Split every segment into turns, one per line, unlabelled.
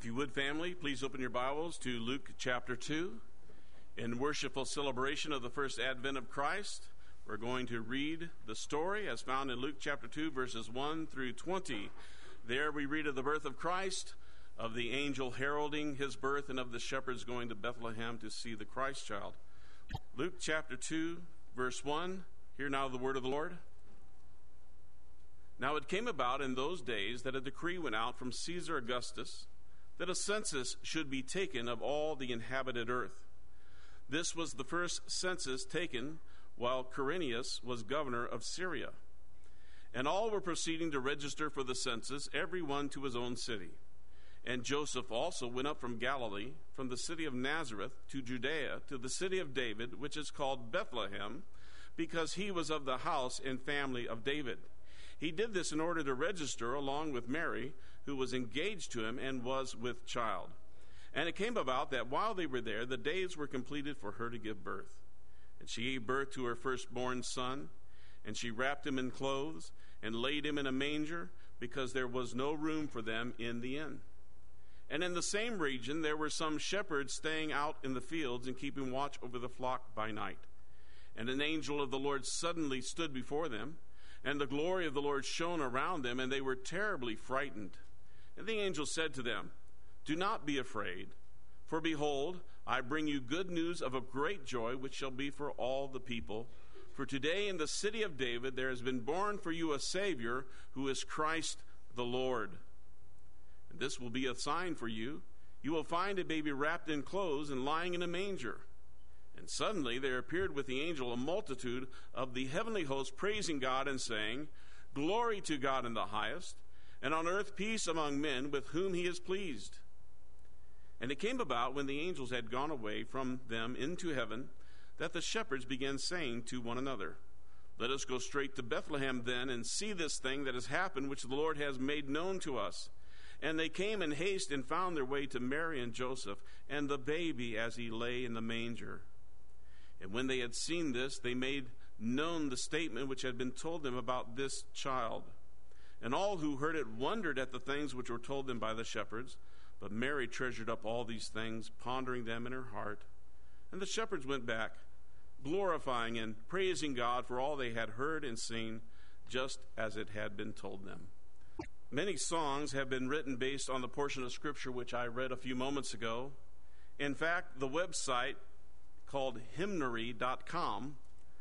you would, family, please open your Bibles to Luke chapter 2. In worshipful celebration of the first advent of Christ, we're going to read the story as found in Luke chapter 2, verses 1 through 20. There we read of the birth of Christ, of the angel heralding his birth, and of the shepherds going to Bethlehem to see the Christ child. Luke chapter 2, verse 1. Hear now the word of the Lord. Now it came about in those days that a decree went out from Caesar Augustus that a census should be taken of all the inhabited earth. This was the first census taken while Quirinius was governor of Syria. And all were proceeding to register for the census, every one to his own city. And Joseph also went up from Galilee, from the city of Nazareth to Judea, to the city of David, which is called Bethlehem, because he was of the house and family of David. He did this in order to register along with Mary, who was engaged to him and was with child. And it came about that while they were there, the days were completed for her to give birth. And she gave birth to her firstborn son, and she wrapped him in clothes and laid him in a manger, because there was no room for them in the inn. And in the same region there were some shepherds staying out in the fields and keeping watch over the flock by night. And an angel of the Lord suddenly stood before them, and the glory of the Lord shone around them, and they were terribly frightened. And the angel said to them, "Do not be afraid, for behold, I bring you good news of a great joy, which shall be for all the people. For today in the city of David there has been born for you a Savior, who is Christ the Lord. And this will be a sign for you. You will find a baby wrapped in clothes and lying in a manger." And suddenly there appeared with the angel a multitude of the heavenly host, praising God and saying, "Glory to God in the highest, and on earth peace among men with whom he is pleased." And it came about, when the angels had gone away from them into heaven, that the shepherds began saying to one another, "Let us go straight to Bethlehem then, and see this thing that has happened, which the Lord has made known to us." And they came in haste and found their way to Mary and Joseph, and the baby as he lay in the manger. And when they had seen this, they made known the statement which had been told them about this child. And all who heard it wondered at the things which were told them by the shepherds. But Mary treasured up all these things, pondering them in her heart. And the shepherds went back, glorifying and praising God for all they had heard and seen, just as it had been told them. Many songs have been written based on the portion of Scripture which I read a few moments ago. In fact, the website called hymnary.com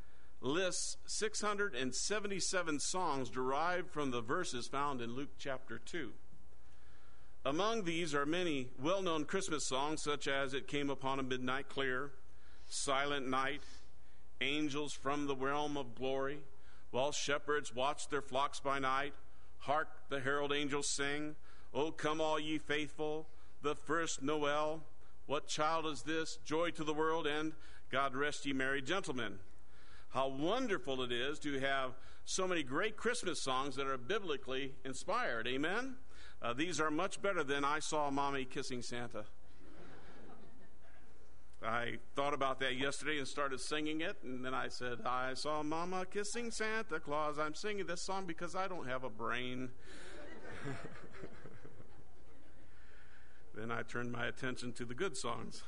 lists 677 songs derived from the verses found in Luke chapter 2. Among these are many well-known Christmas songs, such as "It Came Upon a Midnight Clear," "Silent Night," "Angels from the Realm of Glory," "While Shepherds Watch Their Flocks by Night," "Hark the Herald Angels Sing," "O Come All Ye Faithful," "The First Noel," "What Child Is This?" "Joy to the World," and "God Rest Ye Merry Gentlemen." How wonderful it is to have so many great Christmas songs that are biblically inspired. Amen? These are much better than "I Saw Mommy Kissing Santa." I thought about that yesterday and started singing it, and then I said, "I saw Mama kissing Santa Claus." I'm singing this song because I don't have a brain. Then I turned my attention to the good songs.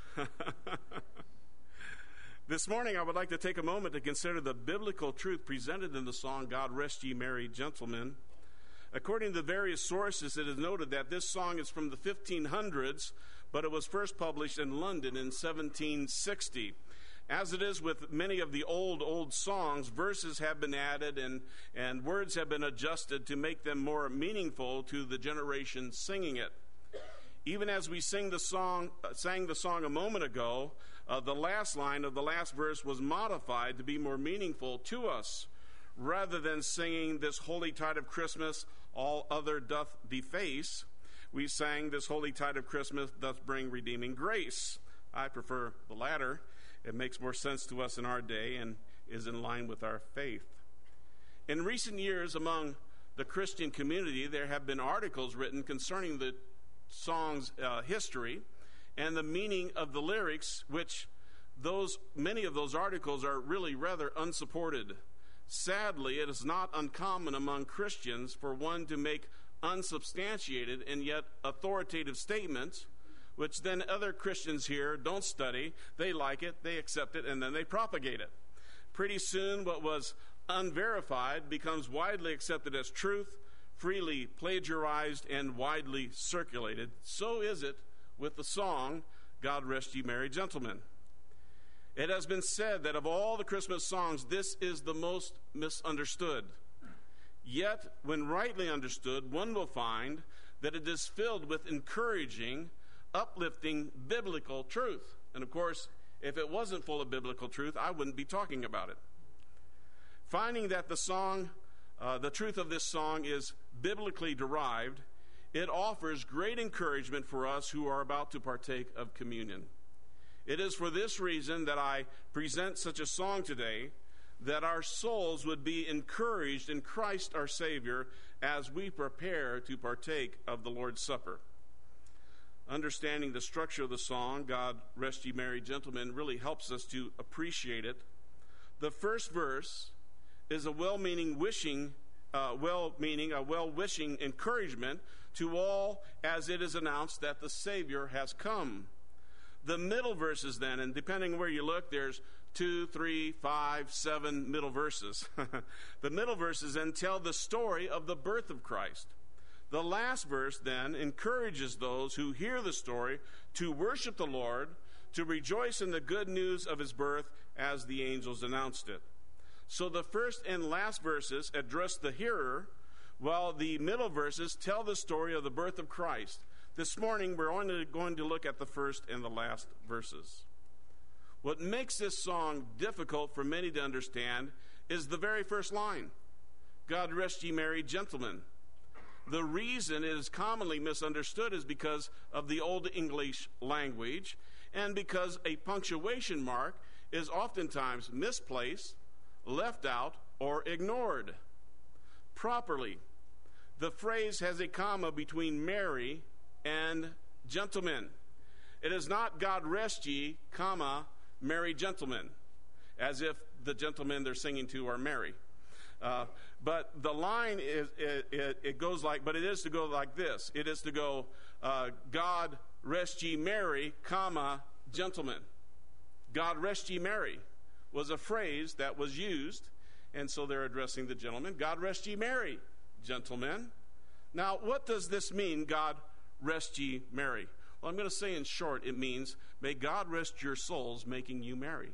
This morning, I would like to take a moment to consider the biblical truth presented in the song, "God Rest Ye Merry Gentlemen." According to various sources, it is noted that this song is from the 1500s, but it was first published in London in 1760. As it is with many of the old songs, verses have been added and words have been adjusted to make them more meaningful to the generation singing it. Even as we sang the song a moment ago, the last line of the last verse was modified to be more meaningful to us. Rather than singing "This holy tide of Christmas, all other doth deface," we sang "This holy tide of Christmas doth bring redeeming grace." I prefer the latter. It makes more sense to us in our day and is in line with our faith. In recent years, among the Christian community, there have been articles written concerning the song's history and the meaning of the lyrics, which many of those articles are really rather unsupported. Sadly, it is not uncommon among Christians for one to make unsubstantiated and yet authoritative statements, which then other Christians here don't study. They like it, they accept it, and then they propagate it. Pretty soon, what was unverified becomes widely accepted as truth, freely plagiarized, and widely circulated. So is it with the song, God Rest Ye Merry Gentlemen. It has been said that of all the Christmas songs, this is the most misunderstood. Yet, when rightly understood, one will find that it is filled with encouraging, uplifting, biblical truth. And of course, if it wasn't full of biblical truth, I wouldn't be talking about it. Finding that the truth of this song is biblically derived, it offers great encouragement for us who are about to partake of communion. It is for this reason that I present such a song today, that our souls would be encouraged in Christ our Savior as we prepare to partake of the Lord's Supper. Understanding the structure of the song, God Rest Ye Merry Gentlemen, really helps us to appreciate it. The first verse is a well-wishing encouragement to all as it is announced that the Savior has come. The middle verses then, and depending where you look, there's 2, 3, 5, 7 middle verses. The middle verses then tell the story of the birth of Christ. The last verse then encourages those who hear the story to worship the Lord, to rejoice in the good news of his birth as the angels announced it. So the first and last verses address the hearer, while the middle verses tell the story of the birth of Christ. This morning, we're only going to look at the first and the last verses. What makes this song difficult for many to understand is the very first line, God rest ye merry gentlemen. The reason it is commonly misunderstood is because of the Old English language and because a punctuation mark is oftentimes misplaced, left out, or ignored. Properly, the phrase has a comma between merry and gentlemen. It is not God rest ye, comma, merry gentlemen, as if the gentlemen they're singing to are merry. But the line it goes like, but it is to go like this. It is to go, God rest ye merry, comma, gentlemen. God rest ye merry was a phrase that was used, and so they're addressing the gentlemen. God rest ye merry, gentlemen. Now, what does this mean, God rest ye merry? Well, I'm going to say in short, it means, may God rest your souls, making you merry.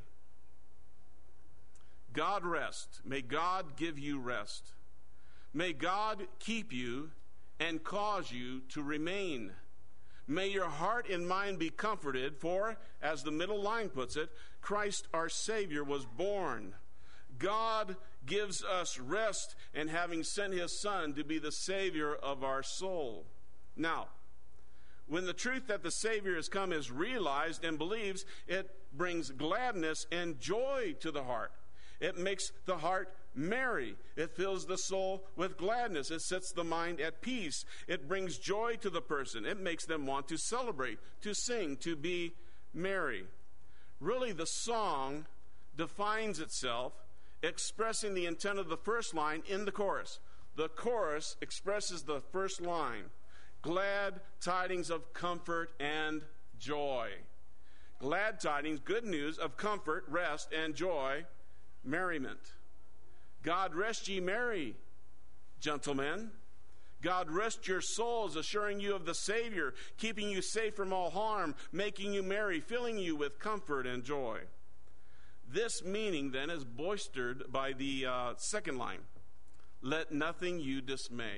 God rest. May God give you rest. May God keep you and cause you to remain. May your heart and mind be comforted, for, as the middle line puts it, Christ our Savior was born. God gives us rest in having sent his Son to be the Savior of our soul. Now, when the truth that the Savior has come is realized and believes, it brings gladness and joy to the heart. It makes the heart merry. It fills the soul with gladness. It sets the mind at peace. It brings joy to the person. It makes them want to celebrate, to sing, to be merry. Really, the song defines itself, expressing the intent of the first line in the chorus. The chorus expresses the first line, glad tidings of comfort and joy. Glad tidings, good news of comfort, rest, and joy, merriment. God rest ye merry, gentlemen. God rest your souls, assuring you of the Savior, keeping you safe from all harm, making you merry, filling you with comfort and joy. This meaning then is bolstered by the second line. Let nothing you dismay.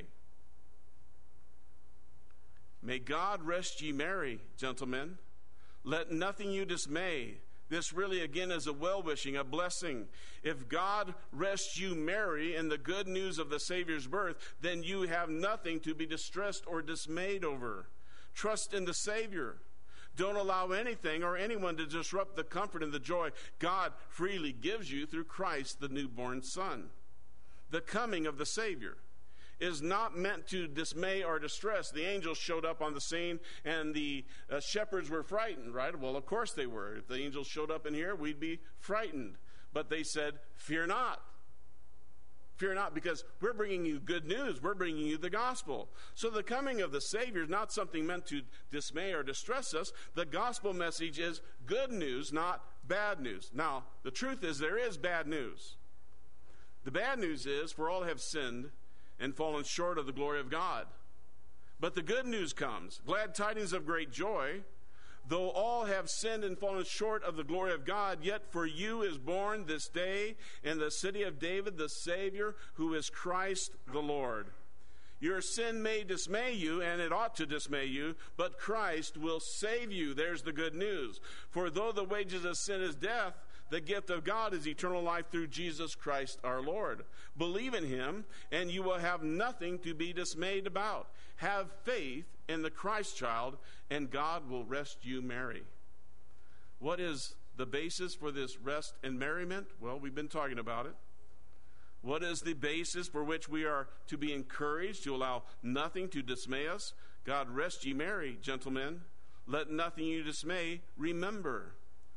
May God rest ye merry, gentlemen. Let nothing you dismay. This really, again, is a well-wishing, a blessing. If God rests you merry in the good news of the Savior's birth, then you have nothing to be distressed or dismayed over. Trust in the Savior. Don't allow anything or anyone to disrupt the comfort and the joy God freely gives you through Christ, the newborn Son. The coming of the Savior is not meant to dismay or distress. The angels showed up on the scene and the shepherds were frightened, right? Well, of course they were. If the angels showed up in here, we'd be frightened. But they said, fear not. Fear not, because we're bringing you good news. We're bringing you the gospel. So the coming of the Savior is not something meant to dismay or distress us. The gospel message is good news, not bad news. Now, the truth is there is bad news. The bad news is, for all have sinned and fallen short of the glory of God. But the good news comes, glad tidings of great joy. Though all have sinned and fallen short of the glory of God, yet for you is born this day in the city of David the Savior, who is Christ the Lord. Your sin may dismay you, and it ought to dismay you, but Christ will save you. There's the good news. For though the wages of sin is death, the gift of God is eternal life through Jesus Christ our Lord. Believe in him, and you will have nothing to be dismayed about. Have faith in the Christ child, and God will rest you merry. What is the basis for this rest and merriment? Well, we've been talking about it. What is the basis for which we are to be encouraged, to allow nothing to dismay us? God rest ye merry, gentlemen. Let nothing you dismay. Remember.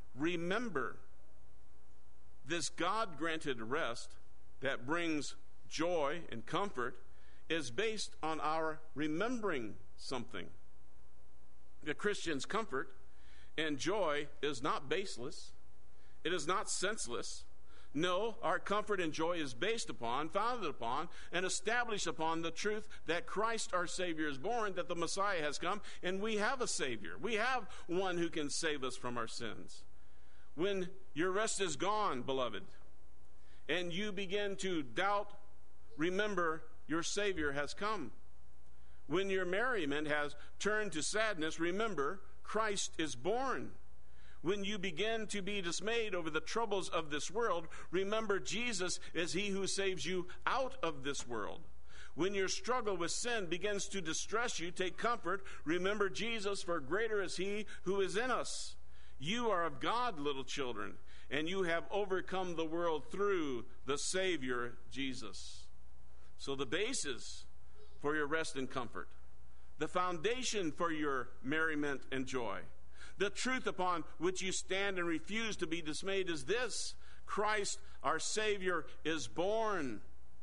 This God-granted rest that brings joy and comfort is based on our remembering something. The Christian's comfort and joy is not baseless. It is not senseless. No, our comfort and joy is based upon, founded upon, and established upon the truth that Christ our Savior is born, that the Messiah has come, and we have a Savior. We have one who can save us from our sins. When your rest is gone, beloved, and you begin to doubt, remember your Savior has come. When your merriment has turned to sadness, remember Christ is born. When you begin to be dismayed over the troubles of this world, remember Jesus is he who saves you out of this world. When your struggle with sin begins to distress you, take comfort. Remember Jesus, for greater is he who is in us. You are of God, little children, and you have overcome the world through the Savior, Jesus. So the basis for your rest and comfort, the foundation for your merriment and joy, the truth upon which you stand and refuse to be dismayed is this: Christ, our Savior, is born.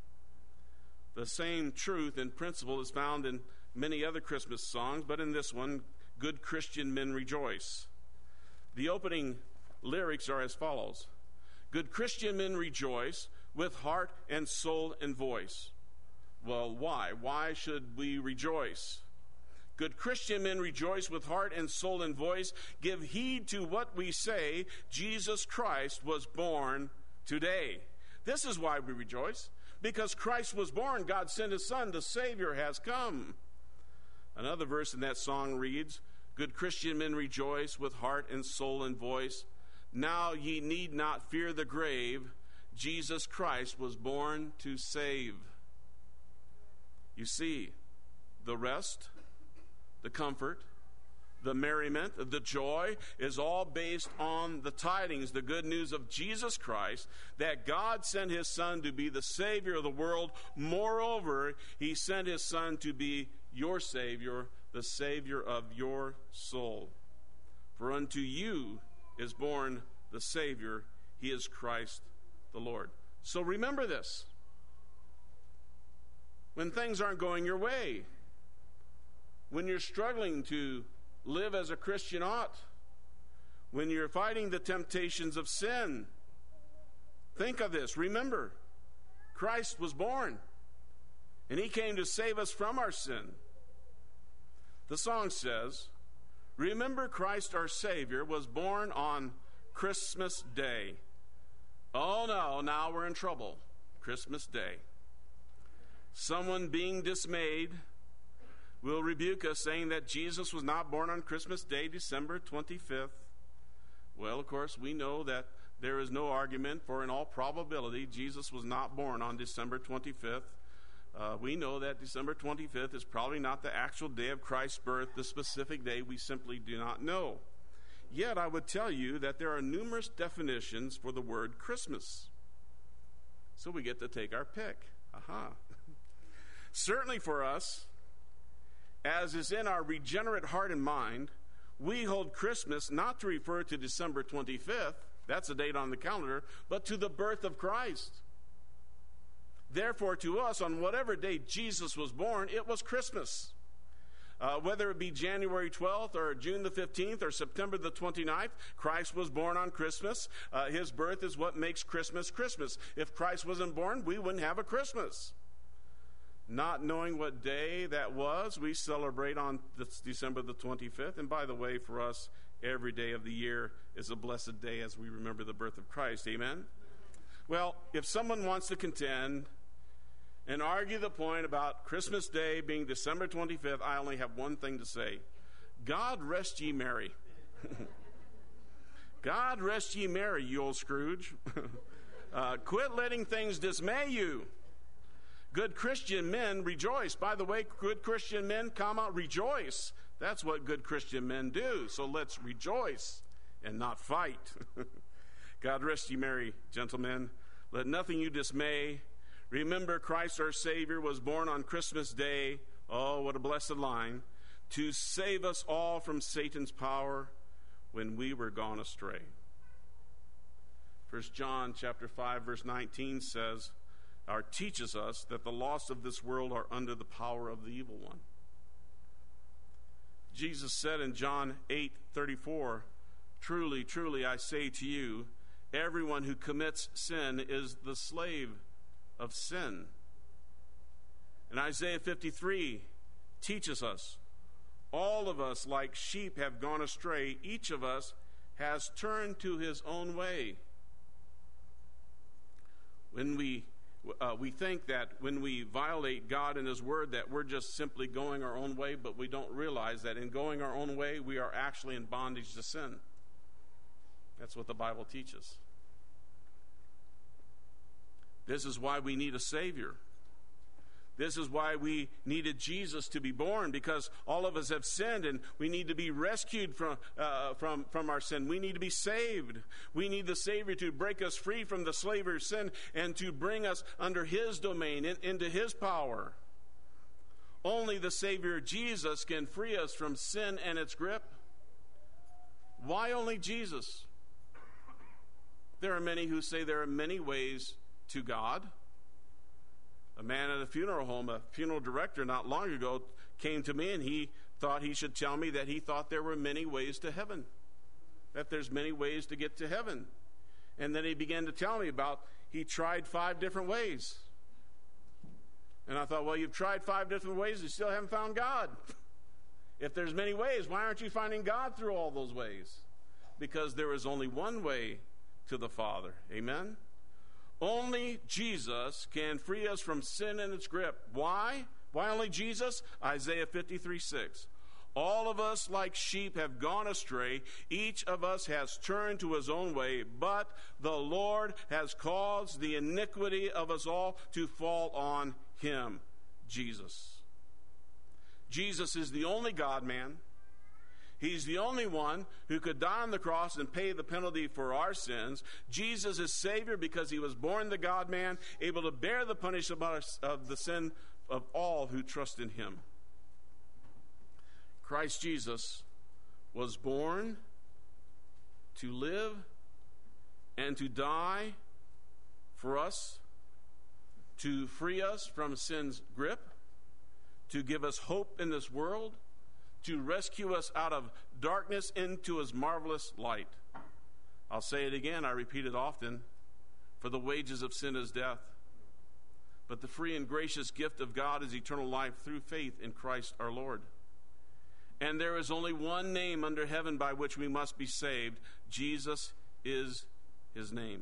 The same truth and principle is found in many other Christmas songs, but in this one, Good Christian Men Rejoice. The opening lyrics are as follows: Good Christian men rejoice with heart and soul and voice. Well, why? Why should we rejoice? Good Christian men rejoice with heart and soul and voice. Give heed to what we say. Jesus Christ was born today. This is why we rejoice. Because Christ was born, God sent his Son. The Savior has come. Another verse in that song reads, Good Christian men rejoice with heart and soul and voice. Now ye need not fear the grave. Jesus Christ was born to save. You see, the rest, the comfort, the merriment, the joy is all based on the tidings, the good news of Jesus Christ, that God sent his Son to be the Savior of the world. Moreover, he sent his Son to be your Savior, the Savior of your soul. For unto you is born the Savior. He is Christ the Lord. So remember this. When things aren't going your way, when you're struggling to live as a Christian ought, when you're fighting the temptations of sin, think of this. Remember, Christ was born, and he came to save us from our sin. The song says, Remember Christ our Savior was born on Christmas Day. Oh no, now we're in trouble. Christmas Day. Someone being dismayed will rebuke us, saying that Jesus was not born on Christmas Day, December 25th. Well, of course, we know that there is no argument for, in all probability, Jesus was not born on December 25th. We know that December 25th is probably not the actual day of Christ's birth, the specific day we simply do not know. Yet I would tell you that there are numerous definitions for the word Christmas. So we get to take our pick. Certainly for us, as is in our regenerate heart and mind, we hold Christmas not to refer to December 25th, that's a date on the calendar, but to the birth of Christ. Therefore, to us, on whatever day Jesus was born, it was Christmas. Whether it be January 12th or June the 15th or September the 29th, Christ was born on Christmas. His birth is what makes Christmas Christmas. If Christ wasn't born, we wouldn't have a Christmas. Not knowing what day that was, we celebrate on December the 25th. And by the way, for us, every day of the year is a blessed day as we remember the birth of Christ. Amen? Well, if someone wants to contend and argue the point about Christmas Day being December 25th, I only have one thing to say. God rest ye merry. God rest ye merry, you old Scrooge. Quit letting things dismay you. Good Christian men rejoice. By the way, good Christian men, rejoice. That's what good Christian men do. So let's rejoice and not fight. God rest ye merry, gentlemen. Let nothing you dismay. Remember, Christ our Savior was born on Christmas Day. Oh, what a blessed line. To save us all from Satan's power when we were gone astray. 1 John chapter 5, verse 19 says, teaches us that the lost of this world are under the power of the evil one. Jesus said in John 8:34, truly, truly, I say to you, everyone who commits sin is the slave of sin. And Isaiah 53 teaches us, all of us like sheep have gone astray. Each of us has turned to his own way. When we think that when we violate God and his word that we're just simply going our own way, but we don't realize that in going our own way, we are actually in bondage to sin. That's what the Bible teaches. This is why we need a Savior. This is why we needed Jesus to be born, because all of us have sinned and we need to be rescued from our sin. We need to be saved. We need the Savior to break us free from the slavery of sin and to bring us under his domain, into his power. Only the Savior Jesus can free us from sin and its grip. Why only Jesus? There are many who say there are many ways to God. A man at a funeral home, a funeral director not long ago, came to me and he thought he should tell me that he thought there were many ways to heaven, that there's many ways to get to heaven. And then he began to tell me about he tried 5 different ways. And I thought, well, you've tried 5 different ways, you still haven't found God. If there's many ways, why aren't you finding God through all those ways? Because there is only one way to the Father. Amen? Only Jesus can free us from sin and its grip. Why? Why only Jesus? Isaiah 53:6. All of us like sheep have gone astray. Each of us has turned to his own way, but the Lord has caused the iniquity of us all to fall on him, Jesus. Jesus is the only God-man. He's the only one who could die on the cross and pay the penalty for our sins. Jesus is Savior because he was born the God-man, able to bear the punishment of the sin of all who trust in him. Christ Jesus was born to live and to die for us, to free us from sin's grip, to give us hope in this world, to rescue us out of darkness into his marvelous light. I'll say it again, I repeat it often, for the wages of sin is death, but the free and gracious gift of God is eternal life through faith in Christ our Lord. And there is only one name under heaven by which we must be saved. Jesus is his name.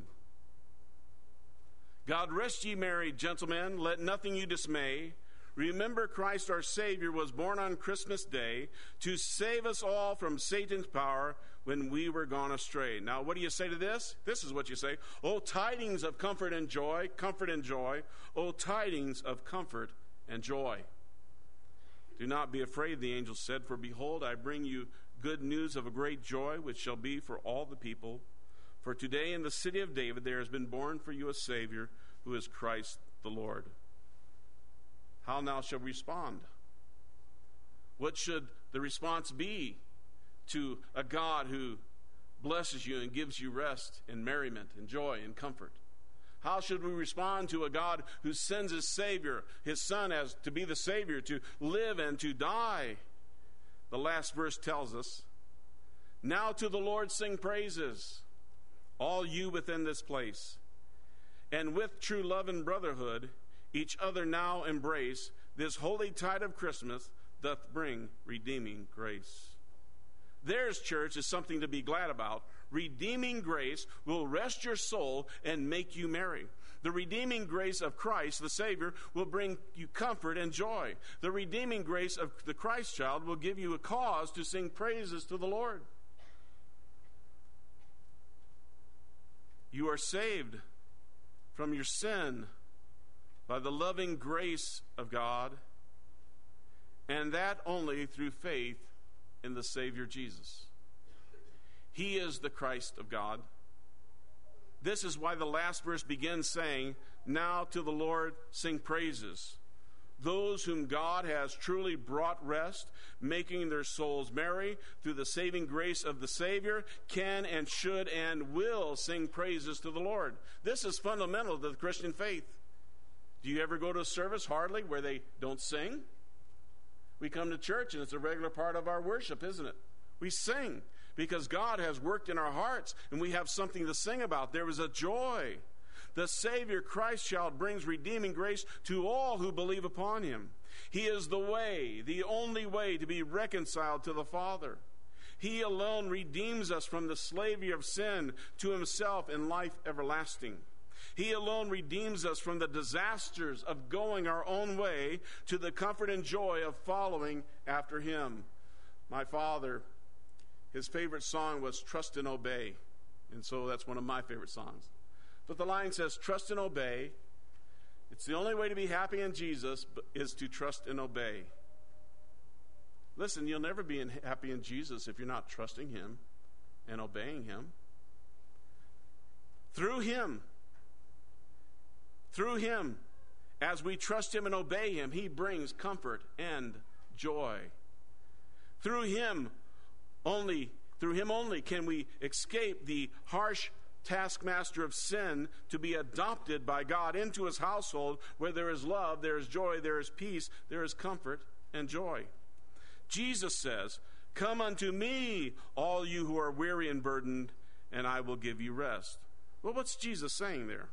God rest ye merry, gentlemen, let nothing you dismay. Remember, Christ our Savior was born on Christmas Day to save us all from Satan's power when we were gone astray. Now, what do you say to this? This is what you say. Oh, tidings of comfort and joy, comfort and joy. Oh, tidings of comfort and joy. Do not be afraid, the angel said, for behold, I bring you good news of a great joy, which shall be for all the people. For today in the city of David there has been born for you a Savior, who is Christ the Lord. How now shall we respond? What should the response be to a God who blesses you and gives you rest and merriment and joy and comfort? How should we respond to a God who sends his Savior, his Son, as to be the Savior, to live and to die? The last verse tells us, now to the Lord sing praises, all you within this place. And with true love and brotherhood, each other now embrace. This holy tide of Christmas doth bring redeeming grace. Theirs, church, is something to be glad about. Redeeming grace will rest your soul and make you merry. The redeeming grace of Christ, the Savior, will bring you comfort and joy. The redeeming grace of the Christ child will give you a cause to sing praises to the Lord. You are saved from your sin by the loving grace of God, and that only through faith in the Savior Jesus. He is the Christ of God. This is why the last verse begins saying, now to the Lord sing praises. Those whom God has truly brought rest, making their souls merry through the saving grace of the Savior, can and should and will sing praises to the Lord. This is fundamental to the Christian faith. Do you ever go to a service, hardly, where they don't sing? We come to church and it's a regular part of our worship, isn't it? We sing because God has worked in our hearts and we have something to sing about. There is a joy. The Savior, Christ child, brings redeeming grace to all who believe upon him. He is the way, the only way to be reconciled to the Father. He alone redeems us from the slavery of sin to himself in life everlasting. He alone redeems us from the disasters of going our own way to the comfort and joy of following after him. My father, his favorite song was Trust and Obey. And so that's one of my favorite songs. But the line says, trust and obey. It's the only way to be happy in Jesus is to trust and obey. Listen, you'll never be happy in Jesus if you're not trusting him and obeying him. Through him, as we trust him and obey him, he brings comfort and joy. Through him only can we escape the harsh taskmaster of sin to be adopted by God into his household where there is love, there is joy, there is peace, there is comfort and joy. Jesus says, come unto me, all you who are weary and burdened, and I will give you rest. Well, what's Jesus saying there?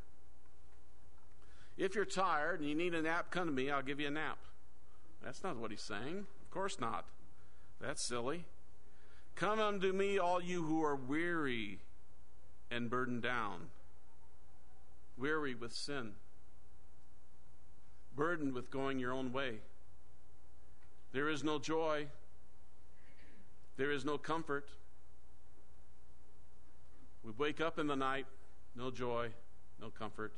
If you're tired and you need a nap, come to me, I'll give you a nap. That's not what he's saying. Of course not. That's silly. Come unto me, all you who are weary and burdened down. Weary with sin. Burdened with going your own way. There is no joy. There is no comfort. We wake up in the night, no joy, no comfort.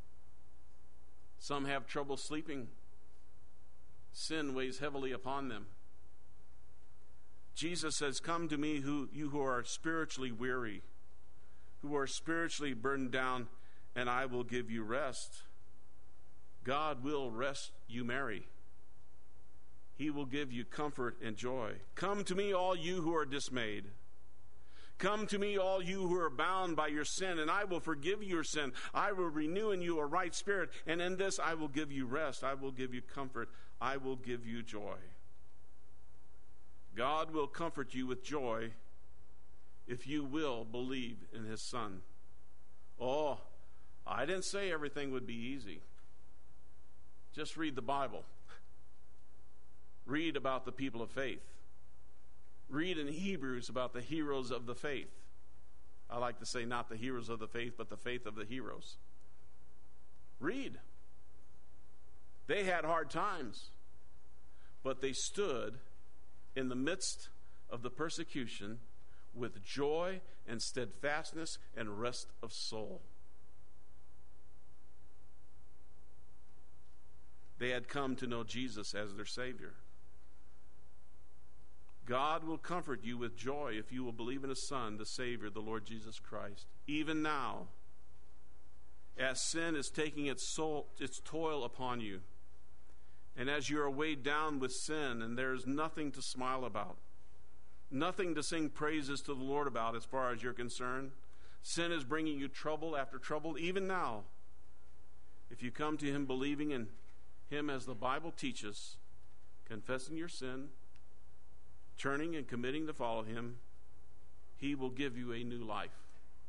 Some have trouble sleeping. Sin weighs heavily upon them. Jesus says, come to me, you who are spiritually weary, who are spiritually burdened down, and I will give you rest. God will rest you merry. He will give you comfort and joy. Come to me, all you who are dismayed. Come to me, all you who are bound by your sin, and I will forgive your sin. I will renew in you a right spirit, and in this I will give you rest. I will give you comfort. I will give you joy. God will comfort you with joy if you will believe in his Son. Oh, I didn't say everything would be easy. Just read the Bible. Read about the people of faith. Read in Hebrews about the heroes of the faith. I like to say not the heroes of the faith, but the faith of the heroes. Read. They had hard times, but they stood in the midst of the persecution with joy and steadfastness and rest of soul. They had come to know Jesus as their Savior. God will comfort you with joy if you will believe in his Son, the Savior, the Lord Jesus Christ. Even now, as sin is taking its toil upon you, and as you are weighed down with sin, and there is nothing to smile about, nothing to sing praises to the Lord about as far as you're concerned, sin is bringing you trouble after trouble. Even now, If you come to him believing in him as the Bible teaches, confessing your sin, turning and committing to follow him, he will give you a new life.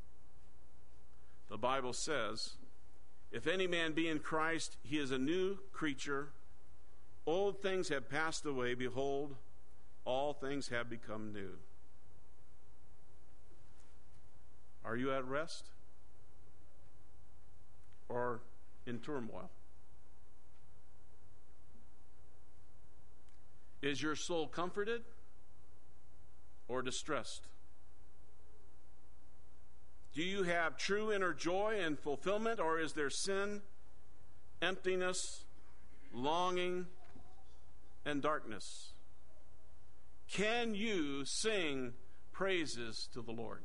The Bible says, if any man be in Christ, he is a new creature. Old things have passed away. Behold, all things have become new. Are you at rest? Or in turmoil? Is your soul comforted or distressed? Do you have true inner joy and fulfillment, or is there sin, emptiness, longing, and darkness? Can you sing praises to the Lord?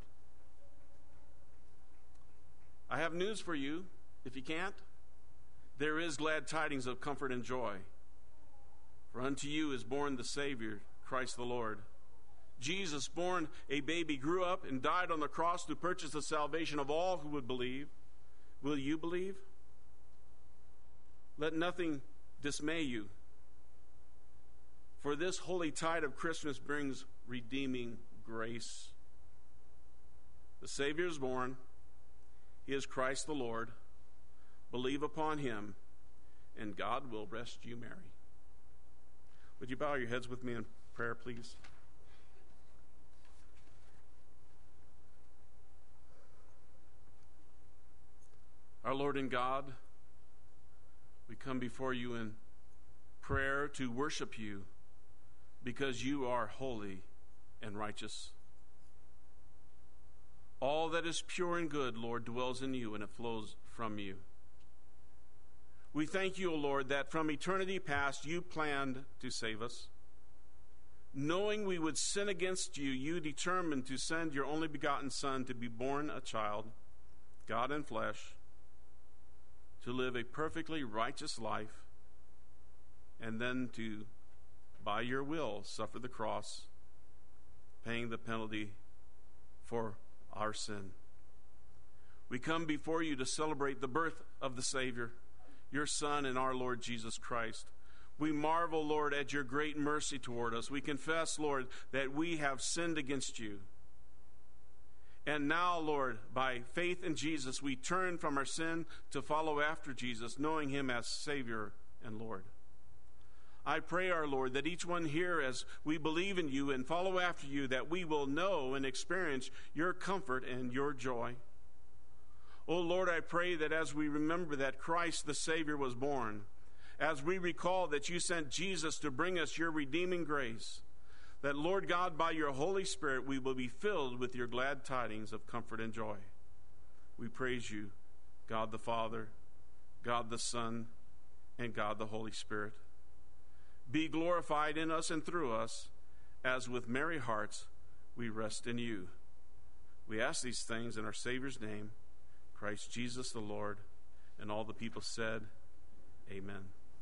I have news for you. If you can't, there is glad tidings of comfort and joy. For unto you is born the Savior, Christ the Lord. Jesus, born a baby, grew up and died on the cross to purchase the salvation of all who would believe. Will you believe? Let nothing dismay you. For this holy tide of Christmas brings redeeming grace. The Savior is born. He is Christ the Lord. Believe upon him, and God will rest you merry. Would you bow your heads with me in prayer, please? Our Lord and God, we come before you in prayer to worship you because you are holy and righteous. All that is pure and good, Lord, dwells in you, and it flows from you. We thank you, O Lord, that from eternity past you planned to save us. Knowing we would sin against you, you determined to send your only begotten Son to be born a child, God in flesh, to live a perfectly righteous life, and then to, by your will, suffer the cross, paying the penalty for our sin. We come before you to celebrate the birth of the Savior, your Son and our Lord Jesus Christ. We marvel, Lord, at your great mercy toward us. We confess, Lord, that we have sinned against you. And now, Lord, by faith in Jesus, we turn from our sin to follow after Jesus, knowing him as Savior and Lord. I pray, our Lord, that each one here, as we believe in you and follow after you, that we will know and experience your comfort and your joy. Oh, Lord, I pray that as we remember that Christ the Savior was born, as we recall that you sent Jesus to bring us your redeeming grace, that, Lord God, by your Holy Spirit, we will be filled with your glad tidings of comfort and joy. We praise you, God the Father, God the Son, and God the Holy Spirit. Be glorified in us and through us, as with merry hearts we rest in you. We ask these things in our Savior's name, Christ Jesus the Lord, and all the people said, Amen.